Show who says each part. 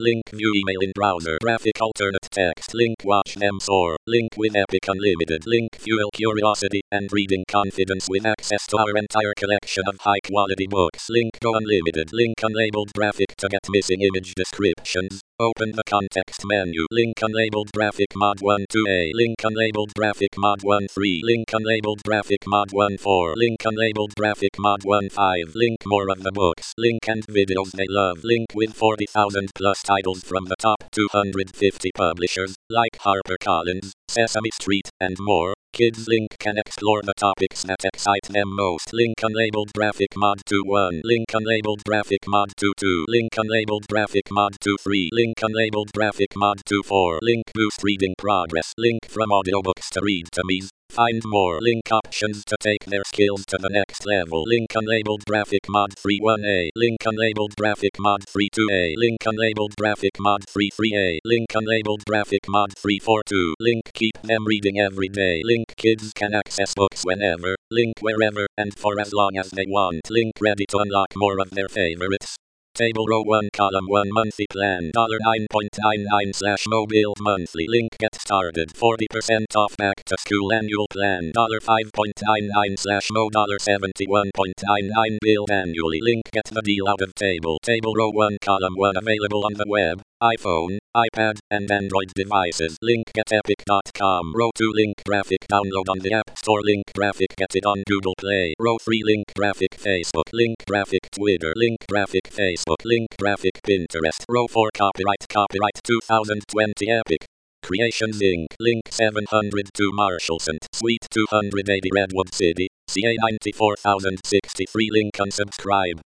Speaker 1: Link view email in browser. Graphic alternate text. Link watch them soar. Link with Epic Unlimited. Link fuel curiosity and reading confidence with access to our entire collection of high quality books. Link go unlimited. Link unlabeled graphic to get missing image descriptions. Open the context menu. Link unlabeled graphic mod 1.2a. Link unlabeled graphic mod 1.3. Link unlabeled graphic mod 1.4. Link unlabeled graphic mod 1.5. Link more of the books. Link and videos they love. Link with 40,000 plus titles from the top 250 publishers, like HarperCollins, Sesame Street, and more. Kids Link can explore the topics that excite them most. Link unlabeled graphic mod 2.1. Link unlabeled graphic mod 2.2. Link unlabeled graphic mod 2.3. Link unlabeled graphic mod 2.4. Link boost reading progress. Link from audiobooks to read to me's. Find more link options to take their skills to the next level. Link unlabeled graphic mod 3.1a. Link unlabeled graphic mod 3.2a. Link unlabeled graphic mod 3.3a. Link unlabeled graphic mod 3.4.2. Link keep them reading every day. Link kids can access books whenever, link wherever, and for as long as they want. Link ready to unlock more of their favorites. Table row 1 column 1 monthly plan $9.99/mobile monthly. Link get started 40% off back to school annual plan $5.99/mo $71.99 bill annually. Link get the deal out of table row 1 column 1 available on the web, iPhone, iPad, and Android devices. Link get epic.com. Row 2 link graphic download on the App Store. Link graphic get it on Google Play. Row 3 link graphic Facebook. Link graphic Twitter. Link graphic Facebook. Link graphic Pinterest. Row 4 copyright 2020 Epic Creations Inc. Link 702 Marshallson Suite 280 Redwood City, CA 94063. Link unsubscribe.